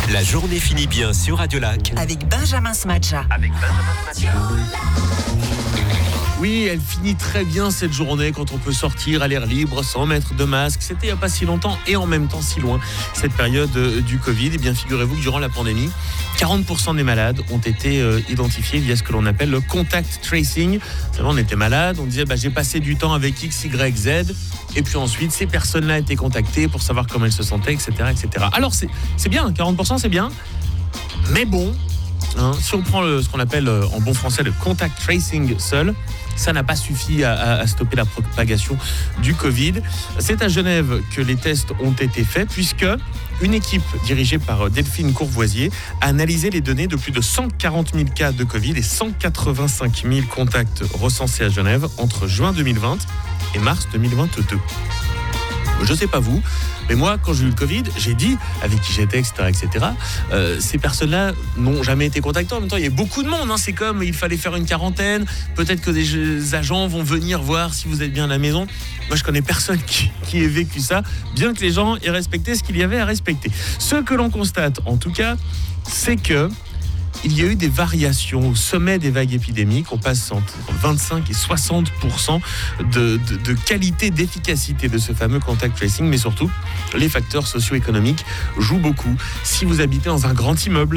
La journée finit bien sur Radio Lac. Avec Benjamin Smadja. Oui, elle finit très bien cette journée quand on peut sortir à l'air libre sans mettre de masque. C'était il n'y a pas si longtemps et en même temps si loin, cette période du Covid. Eh bien, figurez-vous que durant la pandémie, 40% des malades ont été identifiés via ce que l'on appelle le contact tracing. C'est-à-dire, on était malade, on disait j'ai passé du temps avec X, Y, Z. Et puis ensuite, ces personnes-là étaient contactées pour savoir comment elles se sentaient, etc. etc. Alors, c'est bien, 40% c'est bien. Mais bon, si on prend ce qu'on appelle en bon français le contact tracing seul, ça n'a pas suffi à stopper la propagation du Covid. C'est à Genève que les tests ont été faits puisque une équipe dirigée par Delphine Courvoisier a analysé les données de plus de 140 000 cas de Covid et 185 000 contacts recensés à Genève entre juin 2020 et mars 2022. Je ne sais pas vous, mais moi, quand j'ai eu le Covid, j'ai dit, avec qui j'étais, etc., ces personnes-là n'ont jamais été contactées. En même temps, il y a beaucoup de monde. C'est comme il fallait faire une quarantaine. Peut-être que des agents vont venir voir si vous êtes bien à la maison. Moi, je connais personne qui ait vécu ça, bien que les gens aient respecté ce qu'il y avait à respecter. Ce que l'on constate, en tout cas, c'est que il y a eu des variations au sommet des vagues épidémiques. On passe entre 25 et 60% de qualité, d'efficacité de ce fameux contact tracing. Mais surtout, les facteurs socio-économiques jouent beaucoup. Si vous habitez dans un grand immeuble,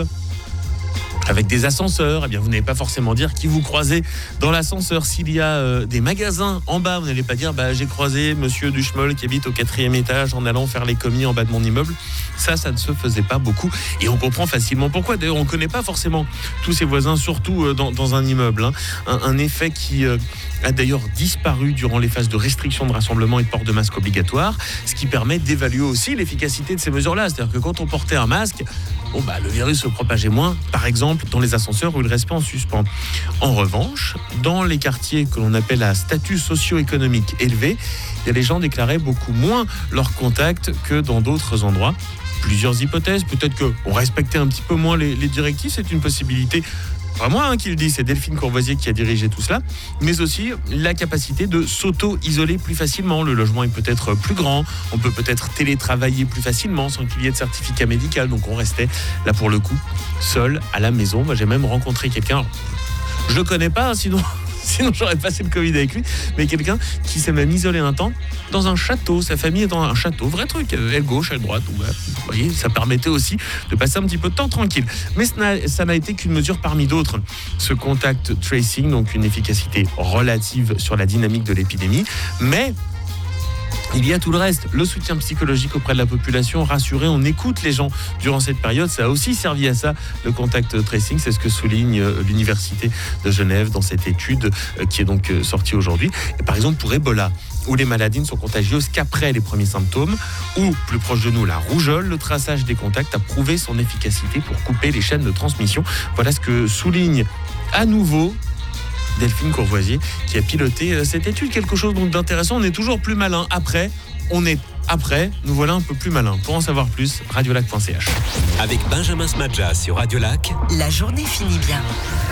avec des ascenseurs, eh bien vous n'allez pas forcément dire qui vous croisez dans l'ascenseur. S'il y a des magasins en bas, vous n'allez pas dire j'ai croisé monsieur Duchemol qui habite au 4e étage en allant faire les commis en bas de mon immeuble. Ça ne se faisait pas beaucoup et on comprend facilement pourquoi. D'ailleurs, on ne connaît pas forcément tous ses voisins, surtout dans un immeuble. Un effet qui a d'ailleurs disparu durant les phases de restriction de rassemblement et de port de masque obligatoire, ce qui permet d'évaluer aussi l'efficacité de ces mesures-là. C'est-à-dire que quand on portait un masque, le virus se propageait moins, par exemple dans les ascenseurs où il restait en suspens. En revanche, dans les quartiers que l'on appelle à statut socio-économique élevé, les gens déclaraient beaucoup moins leurs contacts que dans d'autres endroits. Plusieurs hypothèses, peut-être qu'on respectait un petit peu moins les directives, c'est une possibilité. Pas moi qui le dis, c'est Delphine Courvoisier qui a dirigé tout cela, mais aussi la capacité de s'auto-isoler plus facilement. Le logement est peut-être plus grand, on peut peut-être télétravailler plus facilement sans qu'il y ait de certificat médical, donc on restait là pour le coup seul à la maison. Moi j'ai même rencontré quelqu'un, je le connais pas, sinon j'aurais passé le Covid avec lui, mais quelqu'un qui s'est même isolé un temps dans un château. Sa famille est dans un château, vrai truc, aile gauche, aile droite. Vous voyez, ça permettait aussi de passer un petit peu de temps tranquille. Mais ça n'a été qu'une mesure parmi d'autres. Ce contact tracing, donc une efficacité relative sur la dynamique de l'épidémie, mais il y a tout le reste, le soutien psychologique auprès de la population, rassurer, on écoute les gens durant cette période, ça a aussi servi à ça, le contact tracing, c'est ce que souligne l'Université de Genève dans cette étude qui est donc sortie aujourd'hui. Et par exemple pour Ebola, où les maladies ne sont contagieuses qu'après les premiers symptômes, ou plus proche de nous, la rougeole, le traçage des contacts a prouvé son efficacité pour couper les chaînes de transmission. Voilà ce que souligne à nouveau Delphine Courvoisier qui a piloté cette étude. Quelque chose d'intéressant, on est toujours plus malin. Nous voilà un peu plus malins. Pour en savoir plus, radiolac.ch. Avec Benjamin Smadja sur Radio Lac. La journée finit bien.